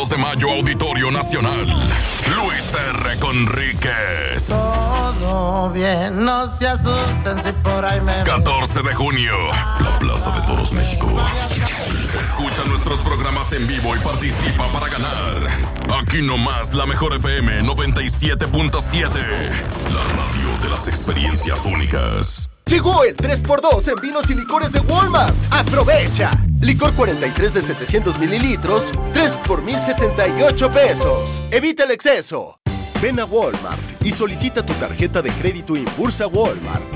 2 de mayo, Auditorio Nacional. Luis R. Conríquez. Todo bien, no se asusten si por ahí me... 14 de junio, la Plaza de Toros México. Escucha nuestros programas en vivo y participa para ganar. Aquí nomás la mejor FM 97.7. La radio de las experiencias únicas. Llegó el 3x2 en vinos y licores de Walmart. ¡Aprovecha! Licor 43 de 700 mililitros, 3 por 1,078 pesos. Evita el exceso. Ven a Walmart y solicita tu tarjeta de crédito Impulsa Walmart.